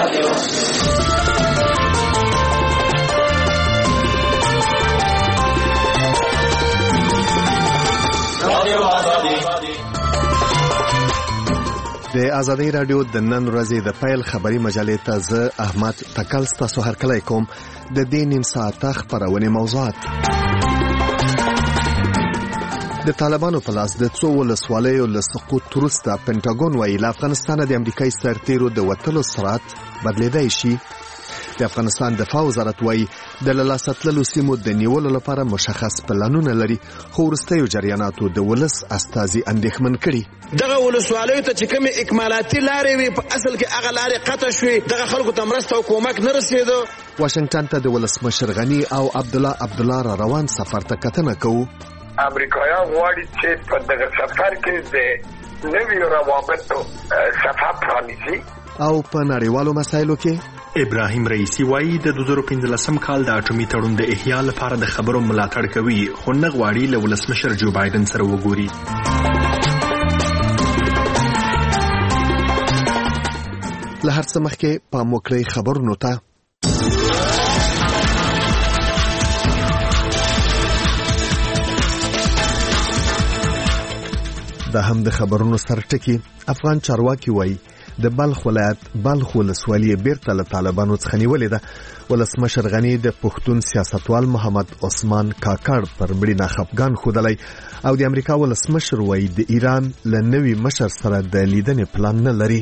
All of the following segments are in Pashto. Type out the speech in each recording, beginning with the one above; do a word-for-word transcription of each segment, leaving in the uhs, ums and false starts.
د آزادۍ رادیو د نن ورځې د پیل خبري مجلې ته زه احمد تکل ستاسو هرکلی کوم. د دې نیم ساعته خپرونې موضوعات: د طالبانو په لاس د څو ولسوالیو له سقوط وروسته پنټاګون وایي له افغانستانه د امریکایي سرتیرو د وتلو سرعت بدلیدای شي. د افغانستان دفاع وزارت وایي د له لاسه تللو سیمو د نیولو لپاره مشخص پلانونه لري، خو وروستیو جریاناتو د ولس استازي اندېښمن کړي. دغه ولسوالیو ته چې کومې اکمالاتي لارې وي په اصل کې هغه لارې قطع شوې، دغه خلکو ته مرسته او کومک نه رسېدو. واشنګټن ته د ولسمشر غني او عبدالله عبدالله را روان سفر ته کتنه کوو. امریکایان غواړي چې په دغه سفر کې د نویو روابطو صفحه پرانیزي. او په نړیوالو مسایلو کې ابراهیم رئیسی وایي د دوه زره پنځلسم کال د اټومي تړون د احیا لپاره د خبرو ملاتړ کوي، خو نه غواړي له ولسمشر جو بایدن سره وګوري. له هر څه مخکې پام وکړئ خبرونو ته. دا هم د خبرونو سرټکی. افغان چارواکي وایي د بلخ ولایت بلخ ولسوالي بیرته له طالبانو څخه نیولې ده. ولسمشر غني د پښتون سیاستوال محمد عثمان کاکړ پر مړینه خفګان ښودلی او د امریکا ولسمشر وایي د ایران له نوي مشر سره د لیدنې پلان نه لري.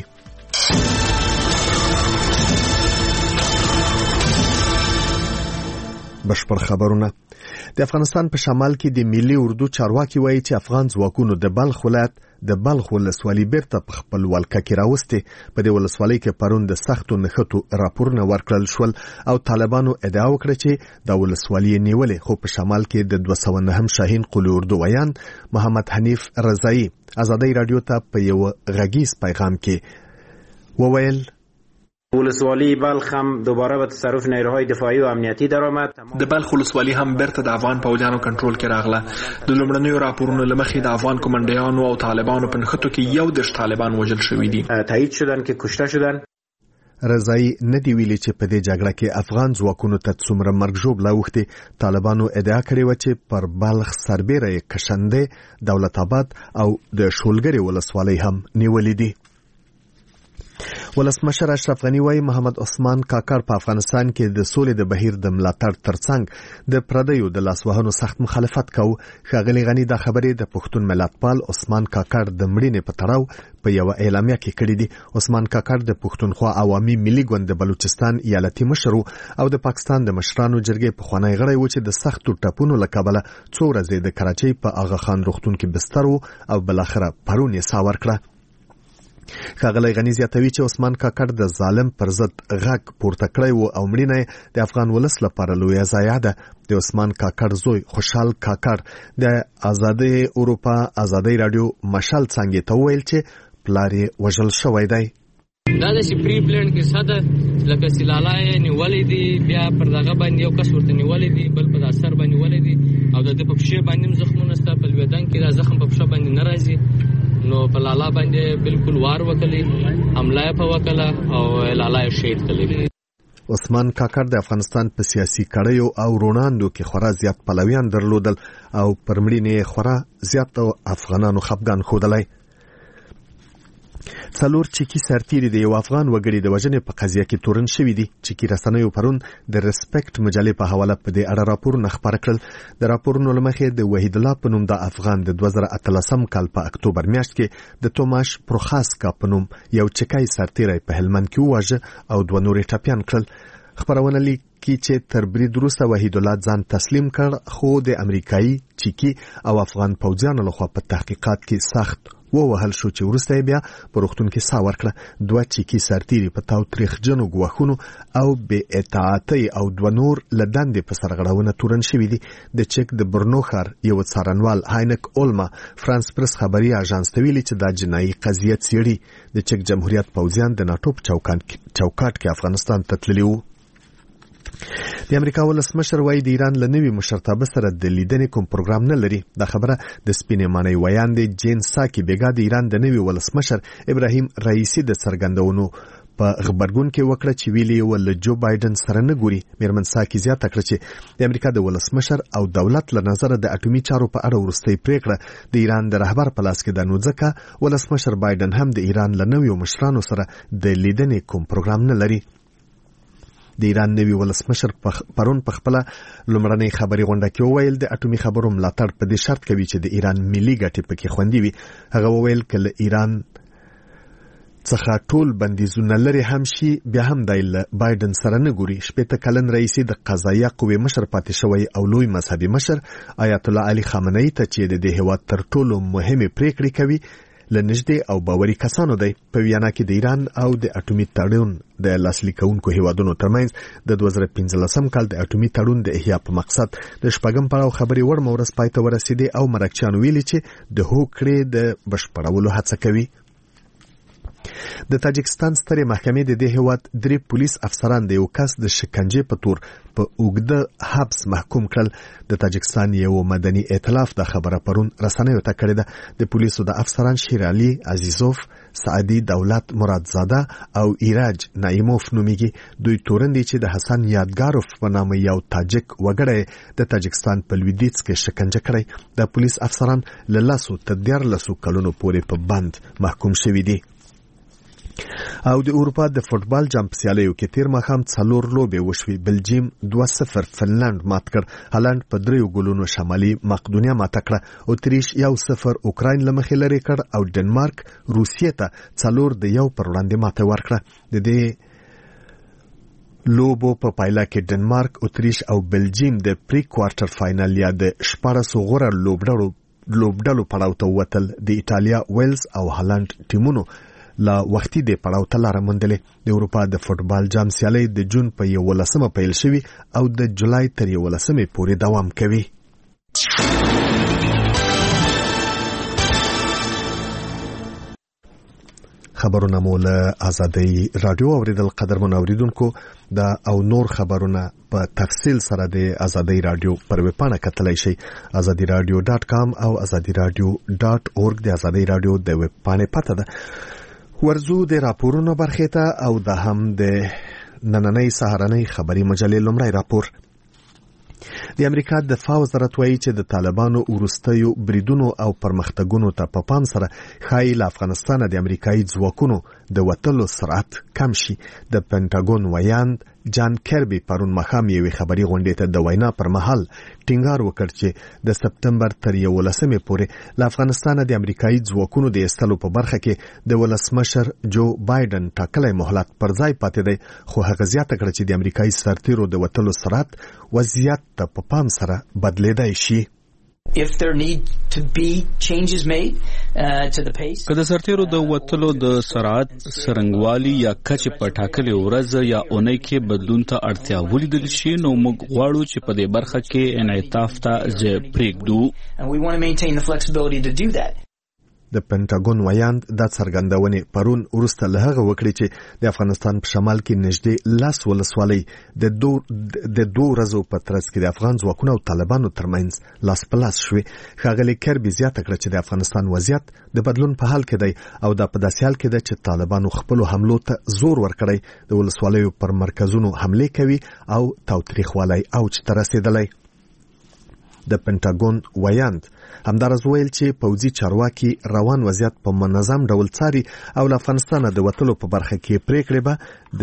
بشپړ خبرونه. د افغانستان په شمال کې د ملي اردو چارواکي وایي چې افغان ځواکونو د بلخ ولایت د بلخ ولسوالي بیرته په خپل ولکه کې راوستي. په دې ولسوالۍ کې پرون د سختو نښتو راپورونه ورکړل شول او طالبانو ادعا وکړه چې د ولسوالۍ نیولې، خو په شمال کې د دوه سوه نهم شاهین قول اردو ویان محمد حنیف رضایی آزادۍ رادیو ته په یو غږیز پیغام کې وویل ولسوالی بلخ هم دوباره به تصرف نیروهای دفاعی و امنیتی درآمد. د بلخ ولسوالی هم بیرته د افغان پوځیانو کنټرول کې راغله. د لومړنیو راپورونو له مخې د افغان کمانډیانو او طالبانو په نښتو کې یو دېرش طالبان وژل شوي دي. تایید شدن که کشته شدن. رضایی نه دی ویلي چې په دې جګړه کې افغان ځواکونو ته څومره مرګ ژوبله اوښتې. طالبانو ادعا کړې وه چې پر بلخ سربیره یې کشنده، دولت آباد او د شولګرې ولسوالۍ هم نیولې دي. ولسمشر اشرف غني وایي محمد عثمان کاکړ په افغانستان کې د سولې د بهیر د ملاتړ ترڅنګ د پردیو د لاسوهنو سخت مخالفت کوي. ښاغلي غني دا خبرې د پښتون ملتپال عثمان کاکړ د مړینې په تړاو په یو اعلامیه کې کړې دي. عثمان کاکړ د پښتونخوا عوامي ملي ګوند د بلوچستان ایالتي مشر او د پاکستان د مشرانو جرګې پخوانی غړی و چې د سختو ټپونو له کبله څو ورځې د کراچۍ په آغا خان روغتون کې بستر و او بلاخره پرون یې ساه ورکړه. ښاغلی غني زیاتوي چې عثمان کاکړ د ظالم پر ضد غږ پورته کړی و او مړینه د افغان ولس لپاره لویه ضایعه ده. د عثمان کاکړ زوی خوشحال کاکړ د آزادۍ اروپا آزادۍ رادیو مشال څانګې ته وویل چې پلار یې وژل شوی دی. دا د شپری پلان کې ساده لکه سلالای نیولې دي، بیا پر دغه باندې یو کس ورته نیولې دي، بل په اثر باندې نیولې دي او د په پښې باندې زخمونه ستا په لویدان کې دا زخم په پښه باندې ناراضي نو په لالا باندې بالکل وار وکړي، حمله په وکړه او لالا شهید کړي. عثمان کاکړ د افغانستان په سیاسي کړیو او روناندو کې خورا زیات پلویان درلودل او پر مړینې خورا زیات افغانانو خفګان ښودلی. څلور چیکي سرتیري د یو افغان وګړي د وژنې په قضیه کې تورن شوي دي. چیکي رسنیو پرون د ریسپیکټ مجلې په حواله په دې اړه راپورونه خپاره کړل. د راپورونو له مخې د وحید الله په نوم د افغان د دوه زره اتلسم کال په اکتوبر میاشت کې د توماش پروخاسکا په نوم یو چیکي سرتیری په هلمند کې وواژه او دوه نورې ټپیان کړل. خبرونه لیکي چې تر برید وروسته وحید الله ځان تسلیم کړ، خو د امریکایي، چیکي او افغان پوځیانو لخوا په تحقیقات کې سخت ووهل شو چې وروسته بیا په روغتون کې ساه ورکړه. دوه چیکي سرتیري په تاوتریخجنو ګواښونو او بې اطاعتۍ او دوه نور له دندې په سرغړونه تورن شوي دي. د چک د برنو ښار یو څارنوال هاینک اولما فرانس پرس خبري اژانس ته ویلي چې دا جنایي قضیه څېړي. د چک جمهوریت پوځیان د ناټو په چوکاټ کې افغانستان ته تللي وو. د امریکا ولسمشر وایي د ایران له نوي مشرتابه سره د لیدنې کوم پروګرام نه لري. دا خبره د سپینې مانۍ ویاندې جین ساکي بیګا د ایران د نوي ولسمشر ابراهیم رئیسي د څرګندونو په خبرګون کې وکړه چې ویلي ول جو بایدن سره نه ګوري. میرمن ساکي زیاته کړه چې د امریکا د ولسمشر او دولت له نظر د اټومي چارو په اړه وروستۍ پریکړه د ایران د رهبر په لاس کې ده، نو ځکه ولسمشر بایدن هم د ایران له نویو مشرانو سره د لیدنې کوم پروګرام نه لري. د ایران نوی ولسمشر پرون په خپل لومړنۍ خبري غونډه کې وویل د اټومي خبرو ملاتړ په دې شرط کوي چې د ایران ملي ګټې پکې خوندي وي. هغه وویل کله ایران څخه ټول بندیزونه لري هم شي بیا هم د بایدن سره نه ګوري. شپږ کلن رئیس د قضایه قوې مشر پاتې شوی او لوی مذهبي مشر آیت الله علي خامنه‌ای ته چې د دې هیواد تر ټولو مهمه پریکړې کوي لنږدې او باوري کسانو دی. په ویانا کې د ایران او د اټومي تړون د لاسلیک کوونکو هیوادونو ترمنځ د دوه زره پنځلسم کال د اټومي تړون د احیا په مقصد د شپږم پړاو خبري ور مورس پای ته ورسېدې او مرکچیان ویلي چې د هوکړې د بشپړولو هڅه کوي. د تاجکستان سترې محکمې د دې هیواد درې پولیس افسران د یو کس د شکنجې په تور په اوږده حبس محکوم کړل. د تاجکستان یو مدني ائتلاف د خبره پرون رسنیو ته کړې ده. د پولیسو د افسران شیر علي عزیزوف، سعدي دولت مرادزاده او ایراج نایموف نومیږي. دوی تورن دي چې د حسن یادګاروف په نامه یو تاجک وګړی د تاجکستان په لویدیځ کې شکنجه کړی. د پولیس افسران له لسو تر دیارلسو کلونو پورې په بند محکوم شوي دي. او د اروپا د فوتبال جام په سیالیو کې تیر ماښام څلور لوبې وشوې. بلجیم دوه صفر فنلند مات کړ، هالند په دریو ګولونو شمالي مقدونیا ماته کړه، اتریش یو صفر اوکراین له مخې لرې کړ او ډنمارک روسیې ته څلور د یو پر وړاندې ماته ورکړه. د دې لوبو په پایله کې ډنمارک، اتریش او بلجیم د پری کوارټر فائنل یا د شپاړسو غوره لوبډلو لوبډلو پړاو ته ووتل. د ایټالیا، ویلز او هالند ټیمونو لا وختي د پړاو ته لاره موندلې. د اروپا د فوتبال جام سیالي د جون په یولسمه پیل شوي او د جولای تر یولسمې پورې دوام کوي. خبرونه مو له آزادۍ رادیو اوریدل. قدرمن اوریدونکو دا او نور خبرونه په تفصیل سره د آزادۍ رادیو پر ویب پاڼه کتلای شئ. آزادۍ رادیو ډاټ کام او آزادۍ رادیو ډاټ اورګ د آزادۍ رادیو د ویب پاڼې پته ده. ورزو د راپورونو برخې ته او د هم د نننۍ سهارنۍ خبري مجلې لومړی راپور. د امریکا دفاع وزارت وایي چې د طالبانو وروستیو بریدونو او پرمختګونو ته په پام سره ښایي له افغانستانه د امریکایي ځواکونو د وتلو سرعت کم شي. د پنټاګون ویاند جان کربي پرون ماښام یوې خبري غونډې ته د وینا پر مهال ټینګار وکړ چې د سپتمبر تر یولسمې پورې له افغانستانه د امریکایي ځواکونو د ایستلو په برخه کې د ولسمشر جو بایدن ټاکلی مهلت پر ځای پاتې دی. خو هغه زیاته کړه چې د امریکایي سرتیرو د وتلو سرعت وضعیت ته په پام سره بدلیدای شي. If there need to be changes made uh, to the pace. که د سرتیرو د وتلو د سرعت سرنګوالي یا کچې په ټاکلې ورځ یا اونۍ کې بدلون ته اړتیا ولیدل شي، نو موږ غواړو چې په دې برخه کې انعطاف ته ځای پرېږدو. And we want to maintain the flexibility to do that. د پنټاګون ویاند د څرګندونې پرون وروسته له هغه وکړي چې د افغانستان په شمال کې نږدې لاس ولسوالۍ د دوه د دوه ورځو په ترڅ کې د افغان ځواکونو او طالبانو ترمنځ لاس په لاس شوې. ښاغلي کربي زیاته کړه چې د افغانستان وضعیت د بدلون په حال کې دی او دا په داسې حال کې ده چې طالبانو خپلو حملو ته زور ورکړی، د ولسوالیو پر مرکزونو حملې کوي او تاوتریخوالی اوج ته رسېدلی. د پنټاګون ویاند همدارز ویل چې پوځي چارواکي روان وضعیت په منظم ډول څاري او له افغانستانه د وتلو په برخه کې پریکړې به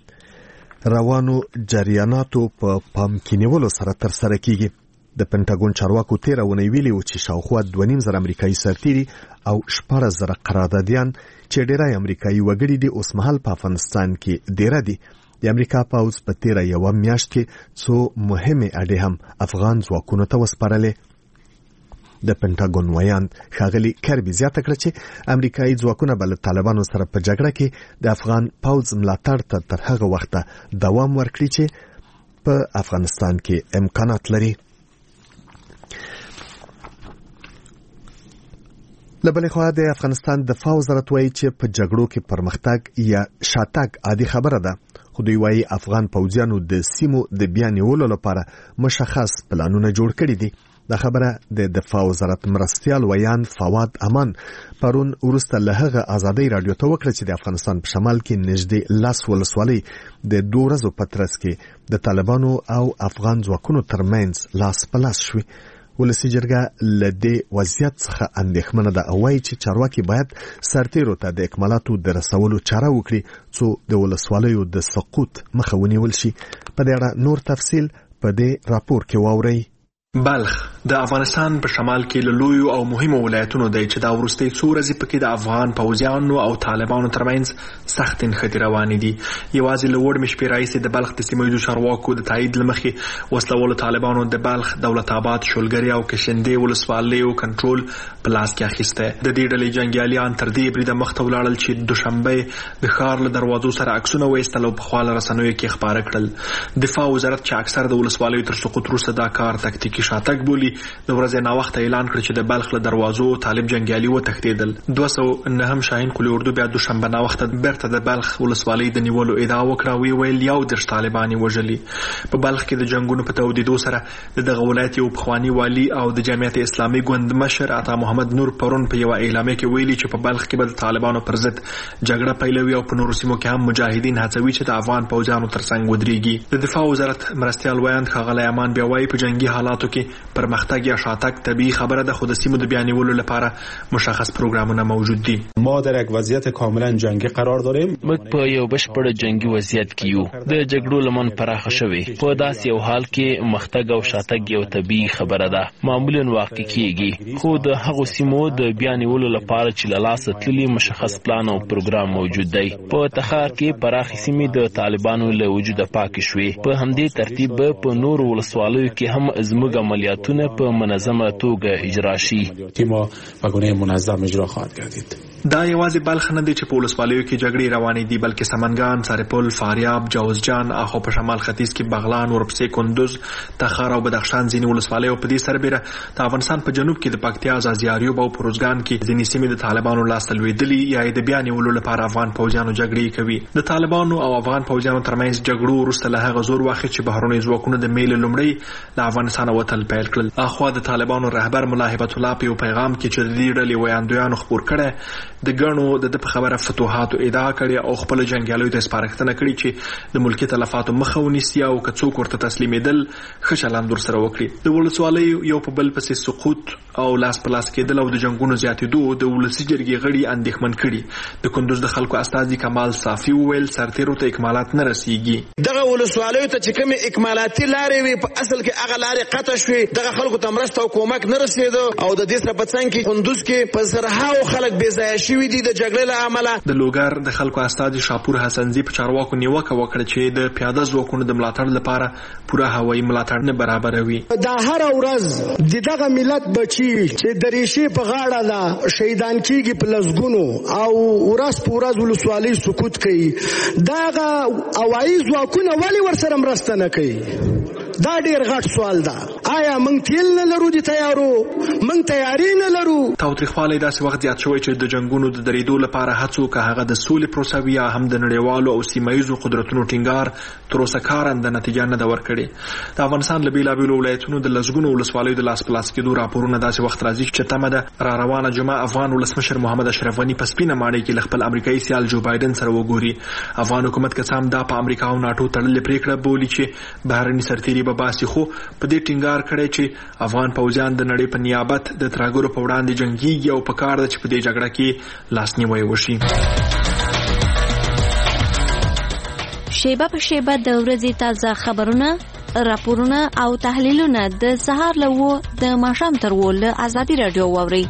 د روانو جریاناتو په پام کې نیولو سره ترسره کیږي. د پنټاګون چارواکو تیره اونۍ ویلي و چې شاوخوا دوه نیم زره امریکایي سرتیري او شپاړس زره قراردادیان چې ډیری امریکایي وګړي دي اوس مهال په افغانستان کې ډیره دي. د امریکا پوځ په تیره یوه میاشت کې څو مهمې اډې هم افغان ځواکونو ته وسپارلې. د پنټاګون ویاند ښاغلي کربي زیاته کړه چې امریکایي ځواکونه به له طالبانو سره په جګړه کې د افغان پوځ ملاتړ ته تر هغه وخته دوام ورکړي چې په افغانستان کې امکانات لري. له بلې خوا د افغانستان دفاع وزارت وایي چې په جګړو کې پرمختګ یا شاتګ عادي خبره ده، خو دوی وایي افغان پوځیانو د سیمو د بیا نیولو لپاره مشخص پلانونه جوړ کړي دي. د خبره د دفاع وزارت مرستیال ویان فواد امان پرون ورسته له هغه ازادي رادیو ته وکړه چې د افغانستان په شمال کې نږدې لاس ولسوالۍ د دوه ورځو په ترڅ کې د طالبانو او افغان ځواکونو ترمنځ لاس په لاس شوي. ولسی جرګه له دې وضعیت څخه اندېښمنه ده او وایي چې چارواکي باید سرتیرو ته د اکمالاتو د رسولو چاره وکړي څو د ولسوالیو د سقوط مخه ونیول شي. په دې اړه نور تفصیل په دې راپور کې واورئ. بلخ د افغانستان په شمال کې له لویو او مهمو ولایتونو دی چې دا وروستۍ څو ورځې پکې د افغان پوځیانو او طالبانو ترمنځ سخت نښتې روانې دي. یوازې له وړ مې شپې راهیسې د بلخ د سیمه ییزو چارواکو د تایید له مخې وسلوالو طالبانو د بلخ، دولت آباد، شولګرې او کشندې ولسوالیو کنټرول په لاس کې اخیستی. د دې ډلې جنګیالیان تر دې بریده مخته ولاړل چې دوشنبه د ښار له دروازو سره عکسونه وایستل او په خواله رسنیو کې خپاره کړل. دفاع وزارت چې اکثر د ولسوالیو تر سقوط وروسته دا کار تکتیکي شاتګ بولي د ورځې ناوخته اعلان کړ چې د بلخ له دروازو طالب جنگیالي وتښتېدل. دوه سوه نهم شاهین قلي اردو بیا دوشنبه ناوخته بیرته د بلخ ولسوالۍ د نیولو ادعا وکړه. وی ویل یو دېرش طالبان یې وژلي. په بلخ کې د جنګونو په تودېدو سره د دغه ولایت یو پخواني والي او د جمعیت اسلامي ګوند مشر عطا محمد نور پرون په یوه اعلامیه کې ویلي چې په بلخ کې به د طالبانو پر ضد جګړه پیلوي او په نورو سیمو کې هم مجاهدین هڅوي چې د افغان پوځیانو ترڅنګ ودرېږي. د دفاع وزارت مرستیال ویان ښاغلی امان بیا وایي په جنګي حالاتو کې پرمختګ یا شاتګ طبیعي خبره ده، خو د سیمو د بیانولو لپاره مشخص پروګرامونه موجود دي. ما در یک وضعیت کاملا جنگی قرار داریم. موږ په یو بشپړ جنگي وضعیت کې یو. د جګړو لمن پراخه شوې. په داسې یو حال کې مختګ او شاتګ یو طبیعي خبره ده، معمولا واقع کیږي، خو د هغو سیمو د بیانولو لپاره چې له لاسه تللي مشخص پلان او پروګرام موجود دی. په تخار کې پراخې سیمې د طالبانو له وجوده پاکې شوې. په همدې ترتیب په نورو ولسوالیو کې هم زموږ عملیاتونه په منظمه توګه اجرا شي. تیما په گونه منظم اجرا خواهد گردید. دا یوازې بلخ نه دی چې په ولسوالیو کې جګړې روانې دي، بلکې سمنګان، سرپل، فاریاب، جوزجان، اخو په شمال ختیځ کې بغلان، ورپسې کندوز، تخار او بدخشان ځینې ولسوالیو په دې سربېره د افغانستان په جنوب کې د پکتیا، ځاځیاریوب او پروزګان کې ځینې سیمې د طالبانو لاسته لوېدلي یا یې د بیا نیولو لپاره افغان پوځیانو جګړې کوي. د طالبانو او افغان پوځیانو ترمنځ جګړو وروسته له هغه زور واخیست چې بهرني ځواکونه د میل لومړی له افغانستانه وتل پیل کړل. اخوا د طالبانو رهبر ملا هبت الله په یو پیغام کې چې د دې ډلې ویاندویانو خپور کړی د ګڼو د د په خبره فتوحاتو ادعا کړې او خپل جنګیالیو ته سپارښتنه کړې چې د ملکي تلفاتو مخه ونیسي او که څوک ورته تسلیمېدل ښه چلند ورسره وکړي. د ولسوالیو یو په بل پسې سقوط او لاس په لاس کېدل او د جنګونو زیاتېدو د ولسي جرګې غړي اندېښمن کړي. د کندوز د خلکو استازي کمال صافي وویل سرتیرو ته اکمالات نه رسیږي. دغه ولسوالیو ته چې کومې اکمالاتي لارې وي په اصل کې هغه لارې قطع شوې. دغه خلکو ته مرسته او کومک نه رسېده او د دې سره په څنګ کې کندوز کې په زرهاو خلک بې ځایه شوي دي د جګړې له امله. د لوګر د خلکو استازي شاپور حسنزي په چارواکو نیوکه وکړه چې د پیاده ځواکونو د ملاتړ لپاره پوره هوایي ملاتړ نه برابروي. دا هر ورځ د دغه ملت بچي چې د ریشې په غاړه ده شهیدان کیږي په لسګونو او ورځ په ورځ ولسوالۍ سقوط کوي. دغه هوایي ځواکونه ولې ورسره مرسته نه کوي؟ دا ډیر غټ سوال ده. آیا موږ تیل نه لرو د تیارو؟ موږ تیاری نه لرو؟ تاوتریخوالی داسې وخت زیات شوی چې د جنګونو د درېدو لپاره هڅو که هغه د سولې پروسه وي یا هم د نړیوالو او سیمه ییزو قدرتونو ټینګار تر اوسه کارنده نتیجه نه ده ورکړې. د افغانستان له بېلابېلو ولایتونو د لسګونو ولسوالیو د لاس په لاس کېدو راپورونه داسې وخت راځي چې تمه ده را روانه جمعه افغان ولسمشر محمد اشرف غني په سپینه ماڼۍ کې له خپل امریکایي سیال جو بایدن سره وګوري. افغان حکومت که څه هم دا په امریکا او ناټو تړلې پرېکړه بولي چې بهرني سرتیري به باسي، خو په دې ټینګار کړی چې افغان پوځیان د نړۍ په نیابت د ترهګرو په وړاندې جنګیږي او په کار ده چې په دې جګړه کې لاسنیوی وشي. شیبه په شیبه د ورځې تازه خبرونه، راپورونه او تحلیلونه د سهار له وو د ماښام تر وو له ازادي رادیو واورئ.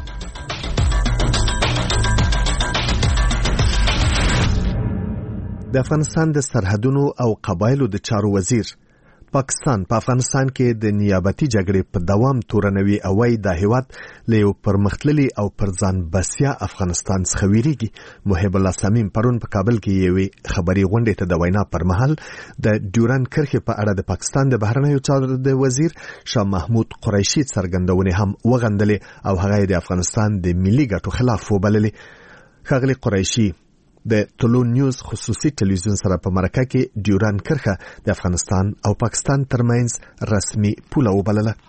د افغانستان د سرحدونو او قبایلو د چارو وزیر پاکستان په افغانستان کې د نیابتي جګړې په دوام تورنوي او وايي دا هیواد له یو پرمختللي او پر ځان بسیا افغانستان څخه ویریږي. محب الله سمیم پرون په کابل کې یوې خبري غونډې ته د وینا پر مهال د ډیورن کرښې په اړه د پاکستان د بهرنیو چارو د وزیر شاه محمود قریشي څرګندونې هم وغندلې او هغه د افغانستان د ملي ګټو خلاف وبللې. ښاغلي قریشي د طلوع نیوز خصوصي ټلویزیون سره په مرکه کې ډیورن کرښه د افغانستان او پاکستان ترمنځ رسمي پوله وبلله.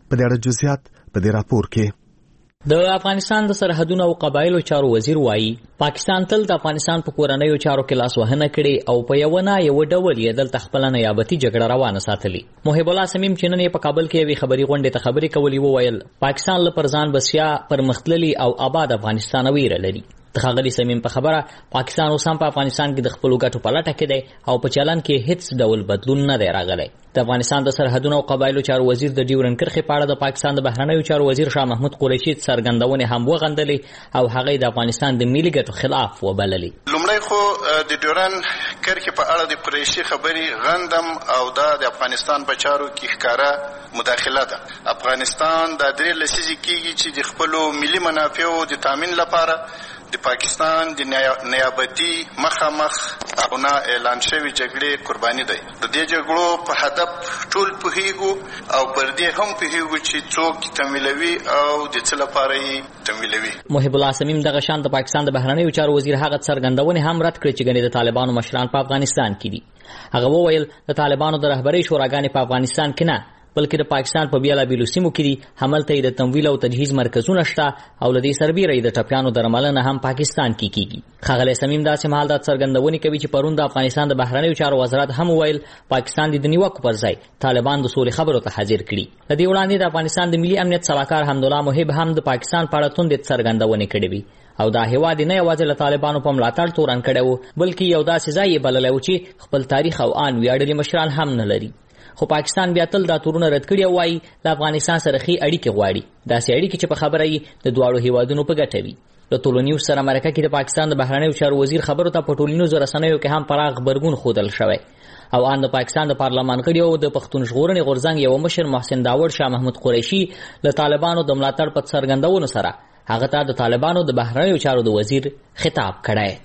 په دې اړه جزئیات په دې راپور کې. د افغانستان د سرحدونو او قبایلو چارو وزیر وایي پاکستان تل د افغانستان په کورنیو چارو کې لاس وهنه کړې او په یو نه یو ډول یې دلته خپل نیابتي جګړه روانه ساتلې. محب الله سمیم چې نن په کابل کې یوې خبري غونډې ته خبرې کولې وویل پاکستان له پرځان بسیا پرمختللي او آباد افغانستان ویره لري. د ښاغلي سمیم په خبره پاکستان اوس هم په افغانستان کې د خپلو ګټو په لټه کې دی او په چلن کې هیڅ ډول بدلون نه دی راغلی. د افغانستان د سرحدونو او قبایلو چارو وزیر د ډیورنډ کرښې په اړه د پاکستان د بهرنیو چارو وزیر شاه محمود قریشي څرګندونې هم وغندلې او هغه د افغانستان د ملي ګټو خلاف وبللې. لومړی خو د ډیورنډ کرښې په اړه د قریشي خبرې غندم او دا د افغانستان په چارو کې ښکاره مداخله ده. افغانستان د درې لسیزې کېږي چې د خپلو ملي منافعو د تامین لپاره د پاکستان د نیابتي مخامخ او نه اعلان شوی جګړې قرباني دی. د دې جګړو په هدف ټول پوهیږو او پر دې هم پوهیږو چې څوک تمویلوي او د څه لپاره یې تمویلوي. محب الله سمیم دغه شان د پاکستان د بهرنیو چارو وزیر هغه څرګندونې هم رد کړې چې ګنې د طالبانو مشران په افغانستان کې دي. هغه وویل د طالبانو د رهبرۍ شوراګانې په افغانستان کې نه بلکې د پاکستان په بیلابیلو سیمو کې دي. هملته یې د تمویل او تجهیز مرکزونه شته او له دې سربیره یې د ټپیانو درملنه هم پاکستان کې کیږي. ښاغلی سمیم داسې مهال دا څرګندونې کوي چې پرون د افغانستان د بهرنیو چارو وزارت هم وویل پاکستان د نیوکو پر ځای طالبان د سولې خبرو ته حاضر کړي. له دې وړاندې د افغانستان د ملي امنیت سلاکار حمدالله محب هم د پاکستان په اړه توندې څرګندونې کړې وي او دا هیواد نه یوازې له طالبانو په ملاتړ تورن کړی و بلکې یو داسې ځای یې بللی و چې خپل تاریخ او آن ویاړلي مشران هم نه لري. خو پاکستان بیا تل دا تورونه رد کړي او وایي له افغانستان سره ښې اړیکې غواړي. داسې اړیکې چې په خبره یې د دواړو هیوادونو په ګټه وي. د ټولنیوز سره مرکه کې د پاکستان د بهرنیو چارو وزیر خبرو ته په ټولنیزو رسنیو کې هم پراخ غبرګون ښودل شوی او ان د پاکستان د پارلمان غړي او د پښتون ژغورنې غورځنګ یو مشر محسن داوړ شاه محمود قریشي له طالبانو د ملاتړ په څرګندونو سره هغه ته د طالبانو د بهرنیو چارو د وزیر خطاب کړی.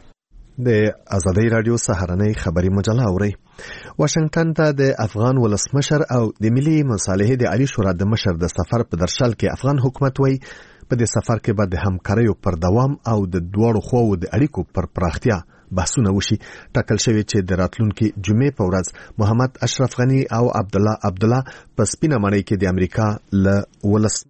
د آزادۍ رادیو سهارنۍ خبري مجله اوري. واشنگټن ته د افغان ولسمشر او د ملي مصالحې د عالی شورا د مشر د سفر په درشل کې افغان حکومت وایي په دې سفر کې به د همکاریو پر دوام او د دوړو خواو د اړیکو پر پراختیا بحثونه وشي. ټاکل شوی چې د راتلونکي جمعې په ورځ محمد اشرف غنی او عبد الله عبد الله په سپینه ماڼۍ کې د امریکا له ولس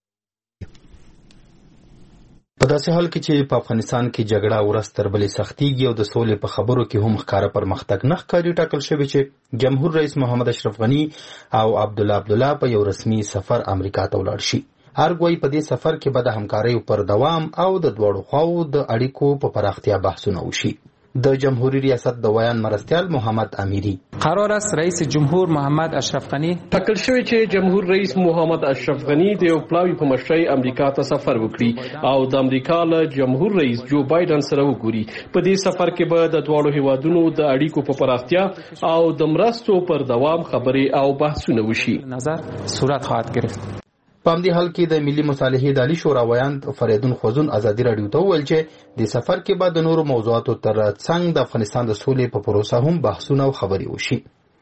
په داسې حال کې چې په افغانستان کې جګړه ورځ تر بلې سختېږي او د سولې په خبرو کې هم ښکاره پرمختګ نه ښکاري. ټاکل شوی چې جمهور رئیس محمد اشرف غنی او عبد الله عبد الله په یو رسمي سفر امریکا ته ولاړ شي. هرګوی په دې سفر کې به د همکاریو پر دوام او د دواړو خواو د اړیکو په پراختیا بحثونه وشي. د جمهوریت ریاست د ویان مرستیال محمد امیری قرار است رئیس جمهور محمد اشرف غنی ټاکل شوی چې جمهور رئیس محمد اشرف غنی د یو پلاوی په مشرۍ امریکا ته سفر وکړي او د امریکا له جمهور رئیس جو بایدن سره وګوري. په دې سفر کې به د دواړو هیوادونو د اړیکو په پراختیا او د مرستو پر دوام خبرې او بحثونه وشي. نظر صورت خواهد گرفت. په همدې حال کې د ملي مصالحې د عالی شورا ویاند فریدون خوزون ازادي راډیو ته وویل چې د سفر کې به د نورو موضوعاتو تر څنګ د افغانستان د سولې په پروسه هم بحثونه او خبرې وشي.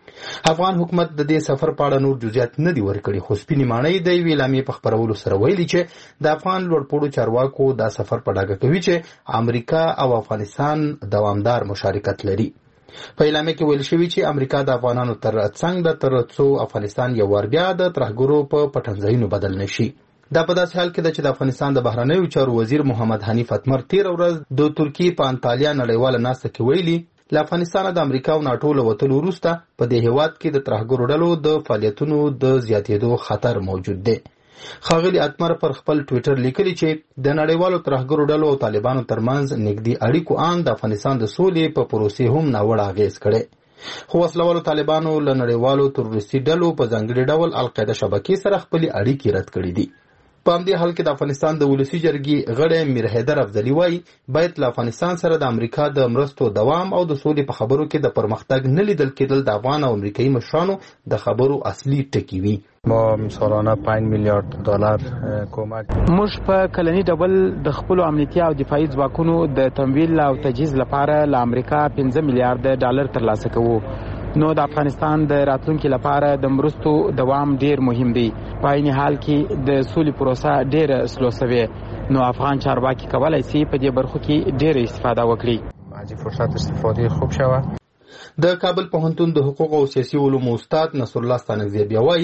افغان حکومت د دې سفر په اړه نور جزئیات نه دي ورکړي خو سپینې ماڼۍ د یوې اعلامیې په خپرولو سره ویلي چې د افغان لوړپوړو چارواکو دا سفر په ډاګه کوي چې امریکا او افغانستان دوامدار مشارکت لري. په اعلامیه کې ویل شوی چې امریکا د افغانانو تر څنګ د تر څو افغانستان یو ور بیا د ترهګرو په پټنځایونو بدل نشي. دا په داسې حال کې ده چې د افغانستان د بهرنیو چارو وزیر محمد حنیف اتمر تیر ورځ د ترکیې په انطالیا نړیواله ناسته کې ویلي له افغانستان د امریکا او ناټو له وتلو وروسته په دې هیواد کې د ترهګرو ډلو د فعالیتونو د زیاتېدو خطر موجود دی. ښاغلي اتمر پر خپل ټویټر لیکلي چې د نړیوالو ترهګرو ډلو او طالبانو ترمنځ نږدې اړیکو ان د افغانستان د سولې په پروسې هم ناوړه اغېز کړی خو وسلوالو طالبانو له نړیوالو تروریستي ډلو په ځانګړي ډول القاعده شبکې سره خپلې اړیکې رد کړې دي. په همدې حال کې د افغانستان د ولسي جرګې غړی میر حیدر افضلي وایي باید له افغانستان سره د امریکا د مرستو دوام او د سولې په خبرو کې د پرمختګ نه لیدل کېدل د افغان او امریکایي مشرانو د خبرو اصلي ټکي وي. ما سالانه پنج میلیارد دلار کمک موږ په کلني ډول د خپل امنیتي او دفاعي ځواکونو د تمویل او تجهیز لپاره له امریکا پنځه میلیارډ ډالر ترلاسه کوو. نو د افغانستان د راتلونکي لپاره د مرستو دوام ډیر مهم دی. په عین حال کې د سولې پروسه ډیره سلو شوې نو افغان چارواکي کولای شي په دې برخو کې ډیره استفاده وکړي. از فرصت استفاده خوب شود. د کابل پوهنتون د حقوق او سیاسي علومو استاد نصر الله ستانکزی بیا وایي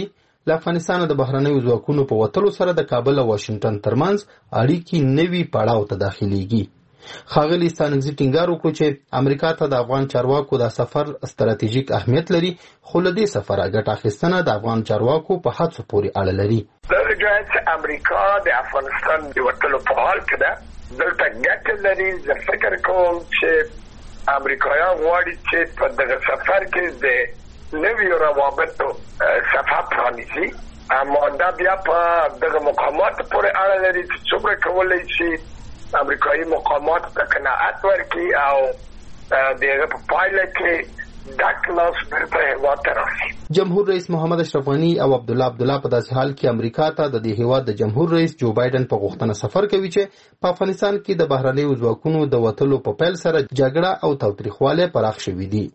له افغانستان د بهرنیو ځواکونو په وتلو سره د کابل او واشنگټن ترمنځ اړیکې نوي پړاو ته داخليږي. ښاغلي ستانکزي ټینګار وکړ چې امریکا ته د افغان چارواکو د سفر ستراتیژیک اهمیت لري، خو له دې سفره ګټه اخیستنه د افغان چارواکو په هڅو پورې اړه لري. دغه ځای چې امریکا د افغانستان د وتلو په حال کې ده، دلته ګټه لري. زه فکر کوم چې امریکایان غواړي چې په دغه سفر کې د نویو روابطو صفحه پرانیزي، اما دا بیا په دغه مقاماتو پورې اړه لري چې څومره کولی شي امریکایي مقامات ته قناعت ورکړي او د هغه په پایله کې ډک لاس بیرته هېواد ته راشي. جمهور رئیس محمد اشرف غني او عبدالله عبدالله په داسې حال کې امریکا ته د دې هېواد د جمهور رئیس جو بایدن په غوښتنه سفر کوي چې په افغانستان کې د بهرنیو ځواکونو د وتلو په پیل سره جګړه او تاوتریخوالی پراخ شوي دي.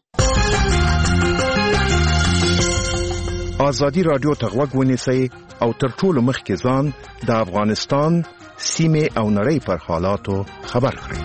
ازادي راډیو ته غوږ ونیسئ او تر ټولو مخکې ځان د افغانستان سیمه او نړۍ پر حالاتو خبر کړئ.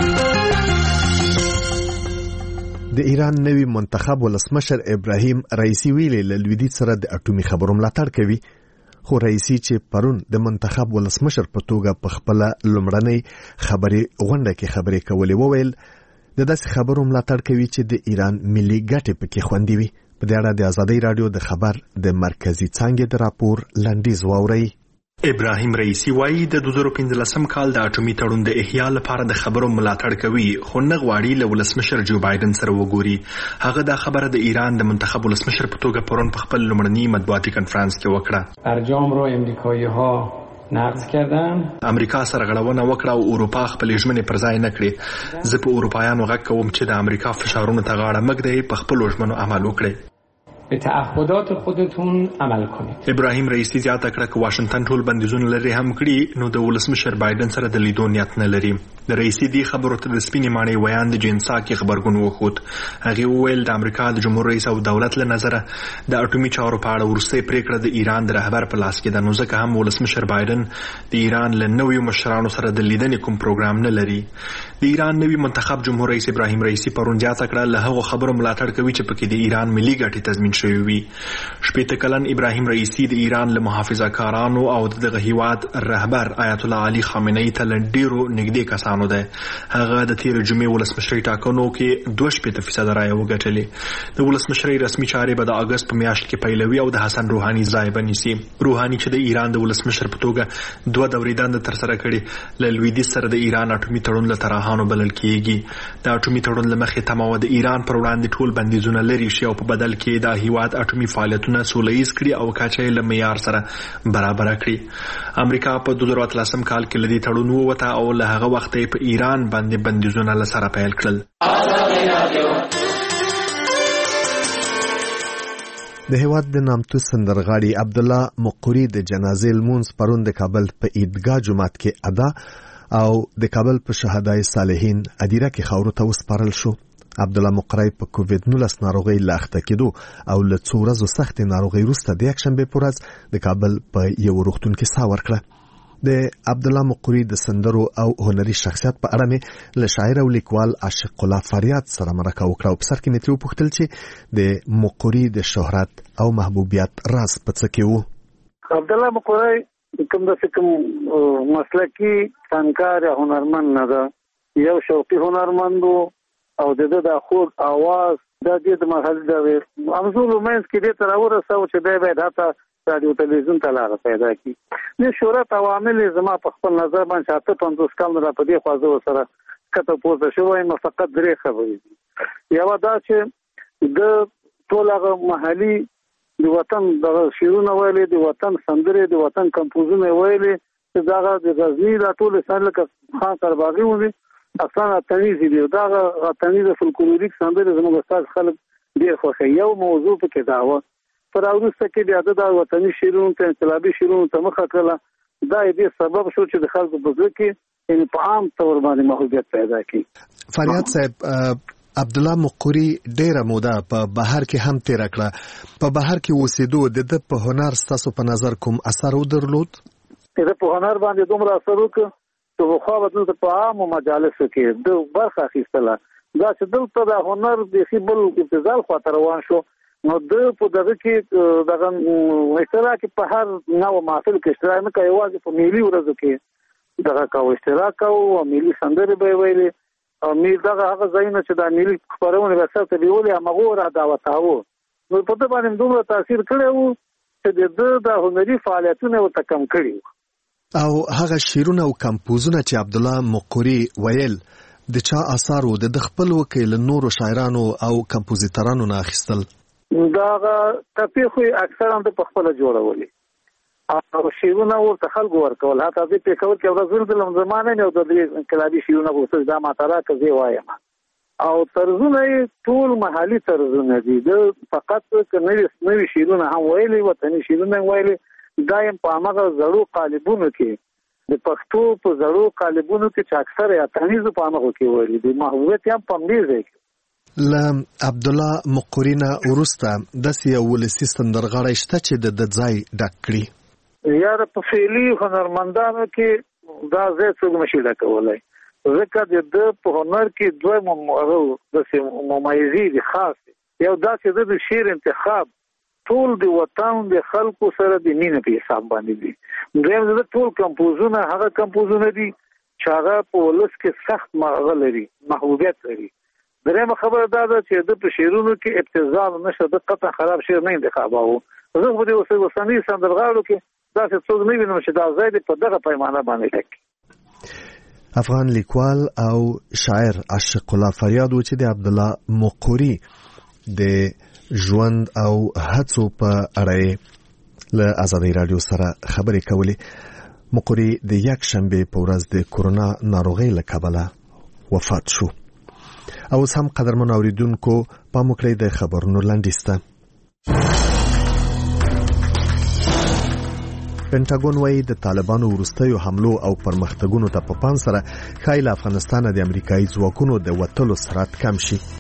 د ایران نوی منتخب ولسمشر ابراهیم رئیسی ویلي له لویدیځ سره د اټومي خبرو ملاتړ کوي، خو رئیسی چې پرون د منتخب ولسمشر په توګه په خپل لومړنۍ خبرې غونډه کې خبرې کولې وویل د داسې خبرو ملاتړ کوي چې د ایران ملي ګټې پکې خوندي وي. په دې اړه د ازادي راډیو د خبر د مرکزی څانګې د راپور لنډیز واورئ. ابراهیم رئیسی وایي د دوه زره پنځلسم کال د اټومي تړون د احیا لپاره د خبرو ملاتړ کوي، خو نه غواړي له ولسمشر جو بایدن سره وګوري. هغه دا خبره د ایران د منتخب ولسمشر په توګه پرون په خپل لومړني مطبوعاتي کنفرانس کې وکړه. برجام رو امریکایی‌ها نقض کردن، امریکا سره غړونه وکړه او اروپا خپل ژمنې پر ځای نه کړې. زه په اروپایانو غږ کوم چې د امریکا فشارونو ته غاړه مږدئ، په خپل ژمنو عمل وکړئ. به تعهدات خودتون عمل کنید. ابراهیم رئیسی زیاته کړه چې واشنگټن ټول بندیزونه لري هم کړي، نو د ولسمشر بایدن سره د لیدو نیت نه لري. د رئیسی دی خبرو ته د سپینې ماڼۍ ویان د جنسا کې خبرګون وخوت. هغه وویل د امریکا د جمهور رئیس او دولت له نظره د اټومي چارو په اړه ورسته پریکړه د ایران د رهبر په لاس کې ده، نو ځکه هم ولسمشر بایدن د ایران له نویو مشرانو سره د لیدنې کوم پروګرام نه لري. د ایران نوی منتخب جمهور رئیس ابراهیم رئیسی پرون زیاته کړه له هغو خبرو ملاتړ کوي چې پکې د ایران ملي ګټې تضمین شوی وي. شپږ کلن ابراهیم رئیسی د ایران له محافظه کارانو او دغه هیواد رهبر آیت الله علي خامنه‌ای ته لنډیرو نږدې کسانو ده. هغه د تیر جمعې ولسمشري ټاکنو کې دوه شپږ فیصد رایه وګټلې. د ولسمشري رسمي چارې به د اگست په میاشت کې پیلوي او د حسن روحاني ځای بنيسي. روحاني چې د ایران د ولسمشر په توګه دوه دورې دند تر سره کړي، له لویدیځ سره د ایران اټومي تړون له تراهانو بلل کیږي. د اټومي تړون لمخې تمام د ایران پر وړاندې ټول بندیزونه لري شي او په بدل کې د هیواد اټومي فعالیتونه سوله‌ییز کړي او کچې له معیار سره برابر کړي. امریکا په دوه زره اتلسم کال کې لدی تړون ووته او له هغه وخت په ایران باندې بندیزونه له سره پیل کړل. د هیواد د نامتو سندرغاړي عبدالله مقری د جنازې لمونځ پرون د کابل په عیدګاه جومات کې ادا او د کابل په شهدای صالحین ادیره کې خاورو ته وسپارل شو. عبدالله مقری په کووډ نولس ناروغۍ له اخته کېدو او له څو ورځو سختې ناروغۍ وروسته د یکشنبې په ورځ د کابل په یو روغتون کې ساه ورکړه. د عبدالله مقری د سندرو او هنري شخصیت په اړه مې له شاعر او لیکوال عاشق الله فریاد سره مرکه وکړه او په سر کې مې ترې وپوښتل چې د مقری د شهرت او محبوبیت راز په څه کې و. عبدالله مقری کوم د کوم مسلکی فنکار یا هنرمند نه ده، یو شوقي هنرمند او د د خود आवाज د دې د مرحله د امزول ومنس کې د تر ورسو چې د به داتا رادیو تلویزیون ته لاره پیدا کی. د شهرت عوامل زما په خپل نظر باندې اته پنځوس کال نه په دې خوازو سره کته پوزه شوی، نو فقط درې خبرې دي. یو دا چې د ټول هغه محلي د وطن د شیرونه ویلې، د وطن سندرې، د وطن کمپوزونه ویلې، چې دا د غزنی د ټول سره لکه خان قرباغي وي اصلا تنیز دی. دا تنیز فولکلوریک سندرې زموږ استاد خلک ډېر خوښوي. یو موضوع پکې دا و تر وروسته کې بیا د وطني شیرونو ته انقلابي شیرونو ته مخه کړله. دا دې سبب شو چې د خلکو په ځل کې یعنې په عام تور باندې محبوبیت پیدا کړي. فریاد صاحب، عبدالله مقری ډیره موده په بهر کې هم تیر کړه. په بهر کې اوسېدو د د په هنر ستاسو په نظر کوم اثر ودرلود؟ د په هنر باندې دومره اثر وکړ چې خو به په عامو مجالسو کې د برخه اخیستله. دا چې دلته د هنر بیخي بل ابتذال خواته روان شو، نو د په دغه کې دغه اشتراک په هر نو محفل کې اشتراک نه کوي، واځي په ملي ورځو کې دغه کو اشتراک او ملي سندرې به ویلي او ملي دغه هغه ځایونه چې د ملي خبرونه وسه ته ویولي هغه را دعوت هاو نو په دې باندې دومره تاثیر کړو چې د د هنري فعالیتونه او تکم کړي او هغه شیرونه او کمپوزونه چې عبد الله مقری ویل د چا اثر و د خپل وکیل نورو شاعرانو او کمپوزیترانو نه اخیستل دا ټپي خو اکثرا د خپل جوړولي او شیرونه ورته خلکو ورکول حتی دې په کول کې ورځ د زمانه نه د دې انقلابي شیرونه ورته دا ماتره کوي وایم او طرزونه ټول محلي طرزونه دي د فقط کني نوې شیرونه هم ویلي وطني شیرونه ویلي دایم په هغه زړو قالبونو کې د پښتو په زړو قالبونو کې چې اکثر یا تنیز په هغه کې ویلي دي محبوبیت هم په دې ځای کې ل عبد الله مقرینا ورسته د سیاول سیستم درغړی شته چې د ځای ډک کړي یار په فعلی هنرمندانو کې دا زه څنګه مشي ډکولای ځکه د په هنر کې دوه مو د مميزي دي خاص یو دا چې د شعر انتخاب ټول د وطن د خلکو سره د مینې په حساب باندې دي دویم د ټول کمپوزونه هغه کمپوزونه دي چې هغه په ولس کې سخت مغه لري محبوبیت لري درېمه خبره دا ده چې د په شعرونو کې ابتذال نشه د قطع خراب شعر نه انتخاباو زه په دې اوسه وسنی سندرغاړو کې دا څه څوک نه وینم چې دا زید په دغه پیمانه باندې لیکي افغان لیکوال او شاعر عاشق الله فریاد و چې د عبد الله مقری د ژوند او هڅو په اړه له آزادۍ رادیو سره خبرې کولې مقری د یک شنبه په ورځ د کورونا ناروغۍ له کبله وفات شو او هم قدرمن اوریدونکو په مکړې د خبرونو لاندېسته پینټاګون وايي د طالبانو وروستیو حملو او پرمختګونو ته په پام سره ښایي له افغانستانه د امریکایي ځواکونو د وتلو سرعت کم شي